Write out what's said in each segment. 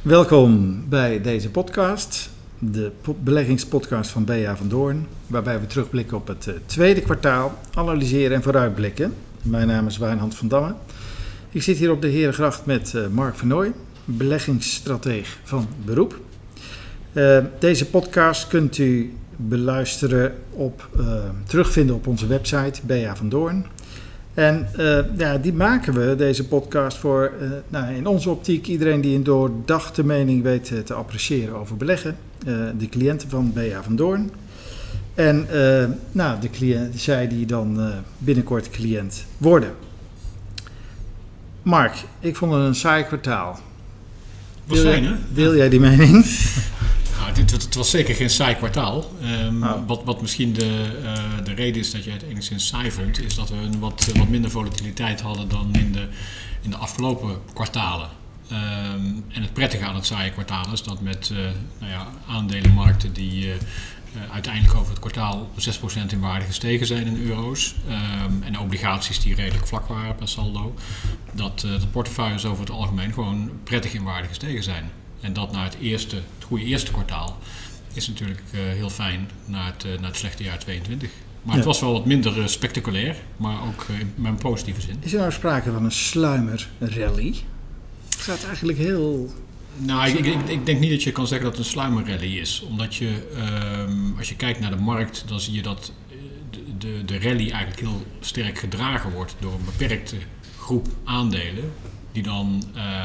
Welkom bij deze podcast, de beleggingspodcast van B.A. van Doorn, waarbij we terugblikken op het tweede kwartaal, analyseren en vooruitblikken. Mijn naam is Wijnand van Damme. Ik zit hier op de Herengracht met Mark Vernooy, beleggingsstrateeg van beroep. Deze podcast kunt u beluisteren terugvinden op onze website B.A. van Doorn. En die maken we, deze podcast, voor in onze optiek iedereen die een doordachte mening weet te appreciëren over beleggen. De cliënten van B.A. van Doorn. En zij die dan binnenkort cliënt worden. Mark, ik vond het een saai kwartaal. Deel jij die mening? Het was zeker geen saai kwartaal. Wat misschien de reden is dat je het enigszins saai vond, is dat we een wat minder volatiliteit hadden dan in de afgelopen kwartalen. En het prettige aan het saaie kwartaal is dat met aandelenmarkten die uiteindelijk over het kwartaal 6% in waarde gestegen zijn in euro's. En obligaties die redelijk vlak waren per saldo. Dat de portefeuilles over het algemeen gewoon prettig in waarde gestegen zijn. En dat na het goede eerste kwartaal is natuurlijk heel fijn na het slechte jaar 2022. Maar het was wel wat minder spectaculair, maar ook met een positieve zin. Is er nou sprake van een sluimerrally? Het gaat eigenlijk heel... Nou, ik denk niet dat je kan zeggen dat het een sluimerrally is. Omdat als je kijkt naar de markt, dan zie je dat de rally eigenlijk heel sterk gedragen wordt door een beperkte groep aandelen. Die dan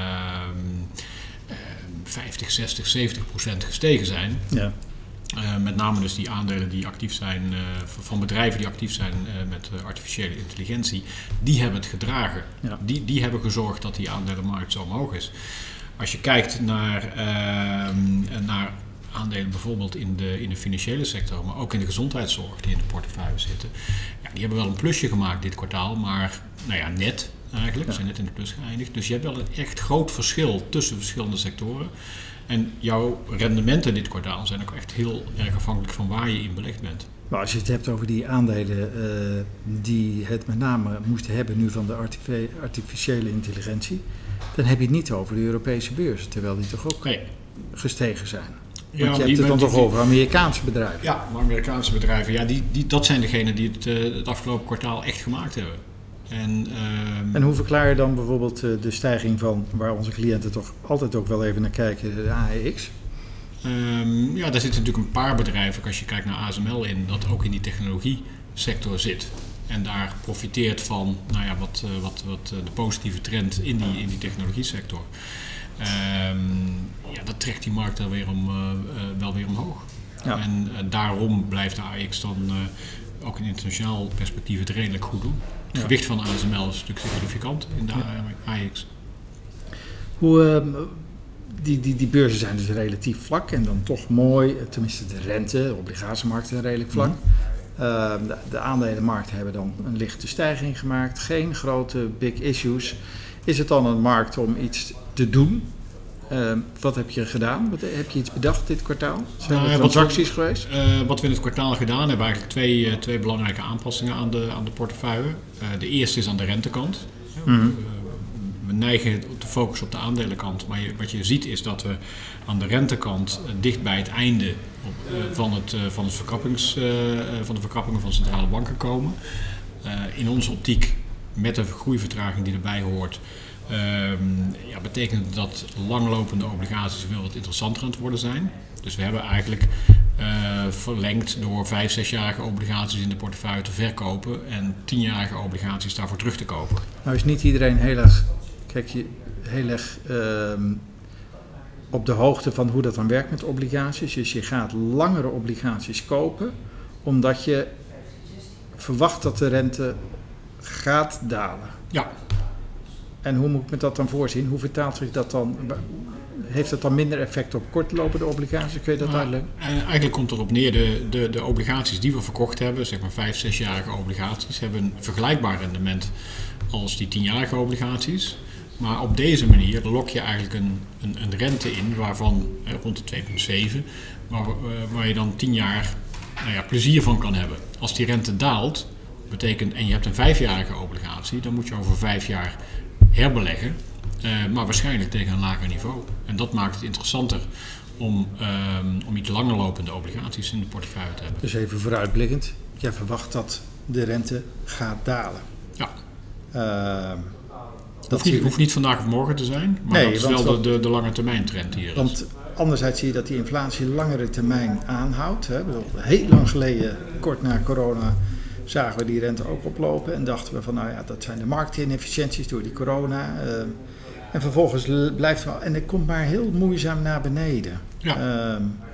50, 60, 70% gestegen zijn. Ja. Met name dus die aandelen die actief zijn, van bedrijven die actief zijn met artificiële intelligentie, die hebben het gedragen. Ja. Die hebben gezorgd dat die aandelenmarkt zo omhoog is. Als je kijkt naar aandelen bijvoorbeeld in de financiële sector, maar ook in de gezondheidszorg die in de portefeuille zitten, die hebben wel een plusje gemaakt dit kwartaal, maar net eigenlijk. We zijn net in de plus geëindigd. Dus je hebt wel een echt groot verschil tussen verschillende sectoren. En jouw rendementen dit kwartaal zijn ook echt heel erg afhankelijk van waar je in belegd bent. Maar als je het hebt over die aandelen die het met name moesten hebben nu van de artificiële intelligentie, dan heb je het niet over de Europese beurs, terwijl die toch ook gestegen zijn. Want je hebt het dan toch over Amerikaanse bedrijven. Ja, maar Amerikaanse bedrijven, dat zijn degenen die het afgelopen kwartaal echt gemaakt hebben. En hoe verklaar je dan bijvoorbeeld de stijging van, waar onze cliënten toch altijd ook wel even naar kijken, de AEX? Daar zitten natuurlijk een paar bedrijven, als je kijkt naar ASML in, dat ook in die technologie-sector zit. En daar profiteert van wat de positieve trend in die technologie-sector. Dat trekt die markt dan wel weer omhoog. Ja. En daarom blijft de AEX dan ook in internationaal perspectief het redelijk goed doen. Het gewicht van ASML is natuurlijk significant in de AEX. Die beurzen zijn dus relatief vlak en dan toch mooi, tenminste de rente, de obligatiemarkten zijn redelijk vlak. De aandelenmarkten hebben dan een lichte stijging gemaakt, geen grote big issues. Is het dan een markt om iets te doen? Wat heb je gedaan? Heb je iets bedacht dit kwartaal? Zijn er transacties geweest? Wat we in het kwartaal gedaan hebben, eigenlijk twee belangrijke aanpassingen aan de portefeuille. De eerste is aan de rentekant. Mm-hmm. We neigen te focussen op de aandelenkant, maar wat je ziet is dat we aan de rentekant dicht bij het einde van de verkrappingen van centrale banken komen. In onze optiek, met de groeivertraging die erbij hoort, betekent dat langlopende obligaties veel wat interessanter aan het worden zijn. Dus we hebben eigenlijk verlengd door 5-6-jarige obligaties in de portefeuille te verkopen en 10-jarige obligaties daarvoor terug te kopen. Nou is niet iedereen heel erg op de hoogte van hoe dat dan werkt met obligaties. Dus je gaat langere obligaties kopen omdat je verwacht dat de rente gaat dalen. Ja. En hoe moet ik me dat dan voorzien? Hoe vertaalt zich dat dan? Heeft dat dan minder effect op kortlopende obligaties? Kun je dat uitleggen? Eigenlijk komt erop neer, de obligaties die we verkocht hebben, zeg maar 5-6-jarige obligaties, hebben een vergelijkbaar rendement als die 10-jarige obligaties. Maar op deze manier lok je eigenlijk een rente in waarvan rond de 2,7, waar je dan 10 jaar plezier van kan hebben. Als die rente daalt, betekent, en je hebt een 5-jarige obligatie, dan moet je over 5 jaar herbeleggen. maar waarschijnlijk tegen een lager niveau. En dat maakt het interessanter om iets langer lopende obligaties in de portefeuille te hebben. Dus even vooruitblikkend, jij verwacht dat de rente gaat dalen. Ja. Dat hoeft niet vandaag of morgen te zijn, maar dat is wel de lange termijn trend hier. Want anderzijds zie je dat die inflatie langere termijn aanhoudt. Hè. Heel lang geleden, kort na corona, zagen we die rente ook oplopen en dachten we van dat zijn de marktinefficiënties door die corona. En vervolgens blijft het wel, en het komt maar heel moeizaam naar beneden. Ja.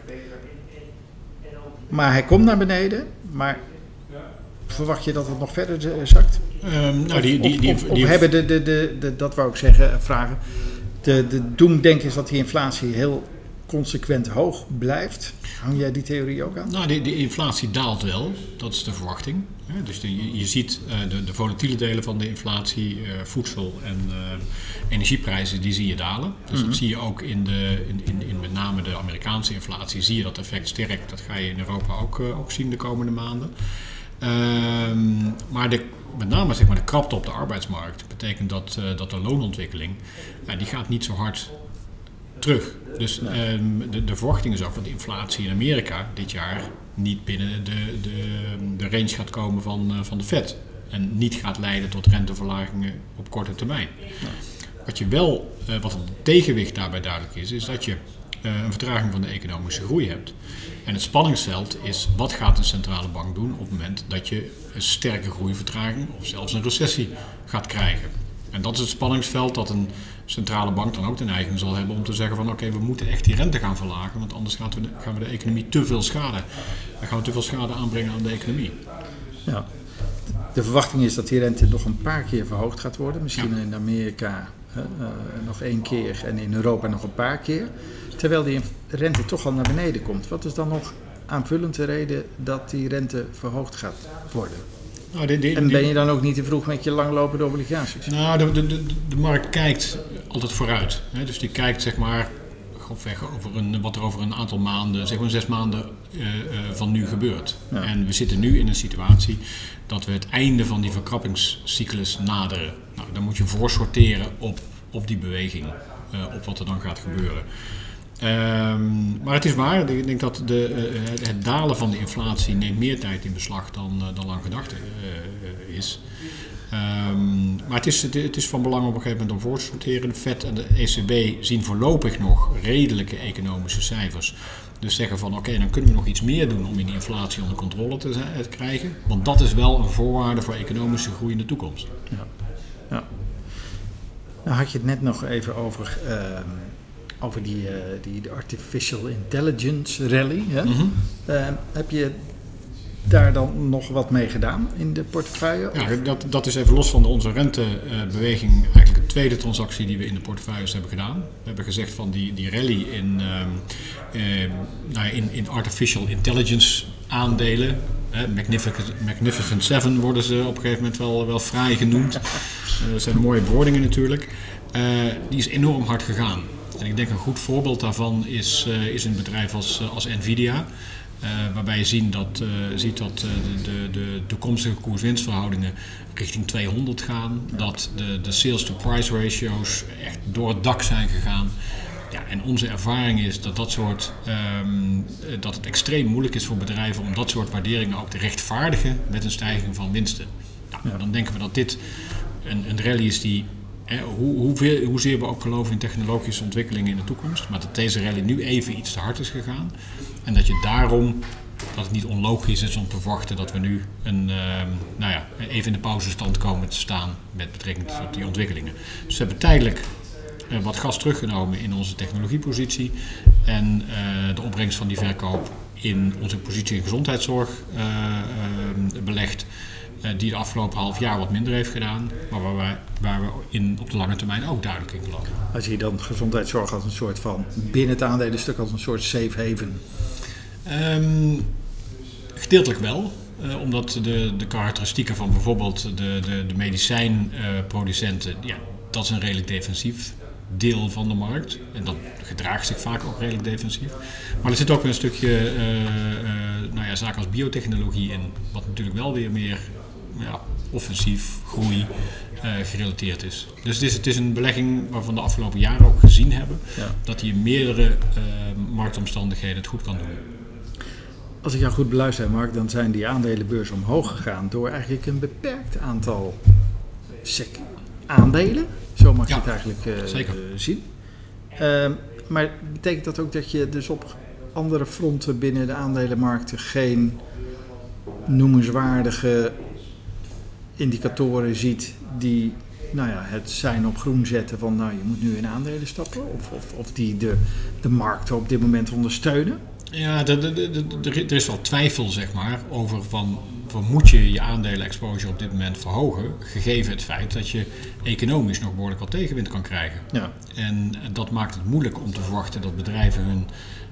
Maar hij komt naar beneden, maar verwacht je dat het nog verder zakt? Of hebben dat wou ik zeggen, vragen. De doemdenken is dat die inflatie heel consequent hoog blijft. Hang jij die theorie ook aan? Nou, de inflatie daalt wel. Dat is de verwachting. Dus je ziet de volatiele delen van de inflatie, voedsel en energieprijzen, die zie je dalen. Dus dat zie je ook in met name de Amerikaanse inflatie, zie je dat effect sterk. Dat ga je in Europa ook zien de komende maanden. Maar met name zeg maar, de krapte op de arbeidsmarkt betekent dat de loonontwikkeling die gaat niet zo hard terug. Dus de verwachting is ook dat de inflatie in Amerika dit jaar niet binnen de range gaat komen van de Fed. En niet gaat leiden tot renteverlagingen op korte termijn. Ja. Wat een tegenwicht daarbij duidelijk is dat je een vertraging van de economische groei hebt. En het spanningsveld is, wat gaat een centrale bank doen op het moment dat je een sterke groeivertraging of zelfs een recessie gaat krijgen. En dat is het spanningsveld dat een centrale bank dan ook de neiging zal hebben om te zeggen van oké, we moeten echt die rente gaan verlagen, want anders gaan we de economie te veel schade. Dan gaan we te veel schade aanbrengen aan de economie. Ja. De verwachting is dat die rente nog een paar keer verhoogd gaat worden. Misschien in Amerika nog 1 keer en in Europa nog een paar keer. Terwijl die rente toch al naar beneden komt. Wat is dan nog aanvullend de reden dat die rente verhoogd gaat worden? En ben je dan ook niet te vroeg met je langlopende obligaties? Nou, de markt kijkt altijd vooruit. Hè? Dus die kijkt zeg maar grofweg wat er over een aantal maanden, zeg maar 6 maanden van nu gebeurt. Ja. En we zitten nu in een situatie dat we het einde van die verkrappingscyclus naderen. Nou, dan moet je voorsorteren op die beweging, op wat er dan gaat gebeuren. Maar het is waar, ik denk dat het dalen van de inflatie neemt meer tijd in beslag dan lang gedacht is. Maar het is van belang op een gegeven moment om voor te sorteren. De Fed en de ECB zien voorlopig nog redelijke economische cijfers. Dus zeggen van oké, dan kunnen we nog iets meer doen om die inflatie onder controle te krijgen. Want dat is wel een voorwaarde voor economische groei in de toekomst. Ja. Nou had je het net nog even over die artificial intelligence rally. Hè? Mm-hmm. Heb je daar dan nog wat mee gedaan in de portefeuille? Ja, dat is even los van onze rentebeweging eigenlijk de tweede transactie die we in de portefeuilles hebben gedaan. We hebben gezegd van die rally in artificial intelligence aandelen. Magnificent Seven worden ze op een gegeven moment wel fraai genoemd. Dat zijn mooie bewoordingen natuurlijk. Die is enorm hard gegaan. En ik denk een goed voorbeeld daarvan is een bedrijf als Nvidia. Waarbij je ziet dat de toekomstige koers-winstverhoudingen richting 200 gaan. Dat de sales-to-price ratio's echt door het dak zijn gegaan. Ja, en onze ervaring is dat het extreem moeilijk is voor bedrijven om dat soort waarderingen ook te rechtvaardigen met een stijging van winsten. Nou, dan denken we dat dit een rally is die, hoezeer we ook geloven in technologische ontwikkelingen in de toekomst, maar dat deze rally nu even iets te hard is gegaan. En dat het niet onlogisch is om te verwachten dat we nu even in de pauzestand komen te staan met betrekking tot die ontwikkelingen. Dus we hebben tijdelijk wat gas teruggenomen in onze technologiepositie en de opbrengst van die verkoop in onze positie in gezondheidszorg belegd, die de afgelopen half jaar wat minder heeft gedaan, maar waar we op de lange termijn ook duidelijk in geloven. Als je dan gezondheidszorg als een soort van binnen het aandelenstuk als een soort safe haven? Gedeeltelijk wel. Omdat de karakteristieken van bijvoorbeeld de medicijnproducenten, dat is een redelijk defensief deel van de markt. En dat gedraagt zich vaak ook redelijk defensief. Maar er zit ook een stukje zaken als biotechnologie in, wat natuurlijk wel weer meer offensief, groei gerelateerd is. Dus het is een belegging waarvan de afgelopen jaren ook gezien hebben dat die in meerdere marktomstandigheden het goed kan doen. Als ik jou goed beluister, Mark, dan zijn die aandelenbeurzen omhoog gegaan door eigenlijk een beperkt aantal aandelen. Zo mag je het eigenlijk zien. Maar betekent dat ook dat je dus op andere fronten binnen de aandelenmarkten geen noemenswaardige indicatoren ziet die het zijn op groen zetten van je moet nu in aandelen stappen? Of die de markt op dit moment ondersteunen? Ja, er is wel twijfel zeg maar over van moet je aandelen-exposure op dit moment verhogen, gegeven het feit dat je economisch nog behoorlijk wat tegenwind kan krijgen. Ja. En dat maakt het moeilijk om te verwachten dat bedrijven hun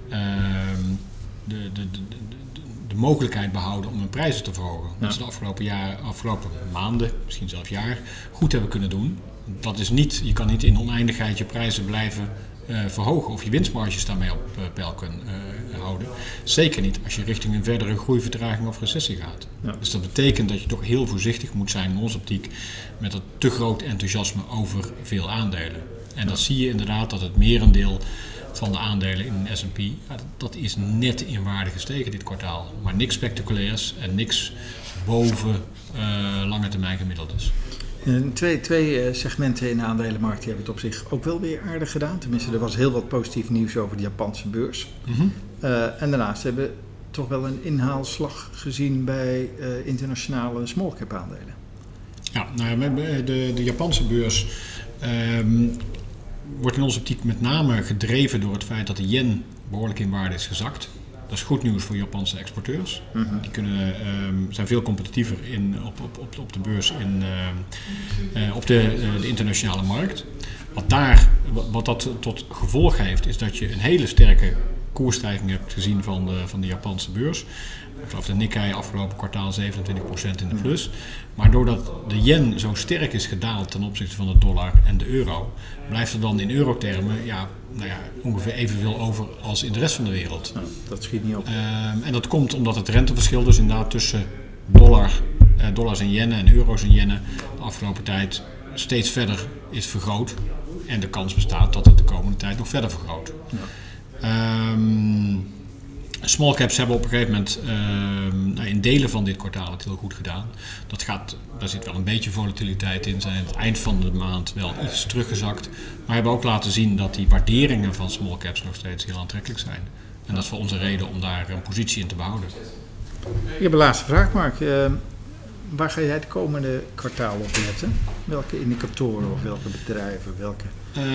de mogelijkheid behouden om hun prijzen te verhogen. Wat ze de afgelopen maanden, misschien zelfs jaar, goed hebben kunnen doen. Dat is niet, je kan niet in oneindigheid je prijzen blijven verhogen of je winstmarges daarmee op peil kunnen houden. Zeker niet als je richting een verdere groeivertraging of recessie gaat. Ja. Dus dat betekent dat je toch heel voorzichtig moet zijn in onze optiek met dat te groot enthousiasme over veel aandelen. En dat zie je inderdaad dat het merendeel van de aandelen in een S&P, dat is net in waarde gestegen dit kwartaal. Maar niks spectaculairs en niks boven lange termijn gemiddeld is. Twee segmenten in de aandelenmarkt die hebben het op zich ook wel weer aardig gedaan. Tenminste, er was heel wat positief nieuws over de Japanse beurs. Mm-hmm. En daarnaast hebben we toch wel een inhaalslag gezien bij internationale small cap aandelen. Ja, de Japanse beurs wordt in onze optiek met name gedreven door het feit dat de yen behoorlijk in waarde is gezakt. Dat is goed nieuws voor Japanse exporteurs. Mm-hmm. Die zijn veel competitiever op de beurs op de internationale markt. Wat dat tot gevolg heeft, is dat je een hele sterke koersstijging hebt gezien van de Japanse beurs. Ik geloof de Nikkei afgelopen kwartaal 27% in de plus. Maar doordat de yen zo sterk is gedaald ten opzichte van de dollar en de euro, blijft er dan in eurotermen ongeveer evenveel over als in de rest van de wereld. Nou, dat schiet niet op. En dat komt omdat het renteverschil dus inderdaad tussen dollars en yennen en euro's en yennen de afgelopen tijd steeds verder is vergroot. En de kans bestaat dat het de komende tijd nog verder vergroot. Ja. Small caps hebben op een gegeven moment in delen van dit kwartaal het heel goed gedaan. Daar zit wel een beetje volatiliteit in. Zijn aan het eind van de maand wel iets teruggezakt. Maar hebben ook laten zien dat die waarderingen van small caps nog steeds heel aantrekkelijk zijn. En dat is voor onze reden om daar een positie in te behouden. Ik heb een laatste vraag, Mark. Waar ga jij het komende kwartaal op letten? Welke indicatoren of welke bedrijven, welke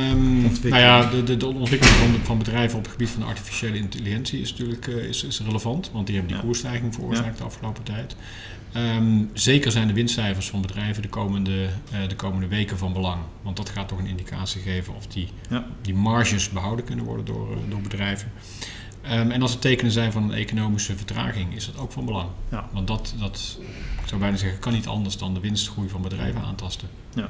de ontwikkeling van bedrijven op het gebied van de artificiële intelligentie is natuurlijk is relevant, want die hebben die koersstijging veroorzaakt de afgelopen tijd. Zeker zijn de winstcijfers van bedrijven de komende weken van belang, want dat gaat toch een indicatie geven of die marges behouden kunnen worden door bedrijven. En als er tekenen zijn van een economische vertraging, is dat ook van belang. Ja. Want dat, ik zou bijna zeggen, kan niet anders dan de winstgroei van bedrijven aantasten. Ja.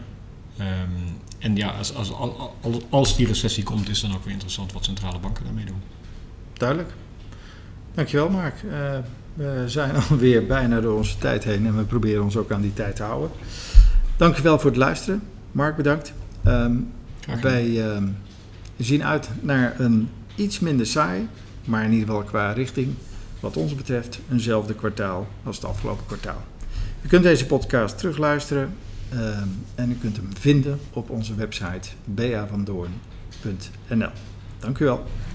En ja, als die recessie komt, is dan ook weer interessant wat centrale banken daarmee doen. Duidelijk. Dankjewel, Mark. We zijn alweer bijna door onze tijd heen en we proberen ons ook aan die tijd te houden. Dankjewel voor het luisteren. Mark, bedankt. Wij zien uit naar een iets minder saai, maar in ieder geval qua richting, wat ons betreft, eenzelfde kwartaal als het afgelopen kwartaal. U kunt deze podcast terugluisteren en u kunt hem vinden op onze website bavandoorn.nl. Dank u wel.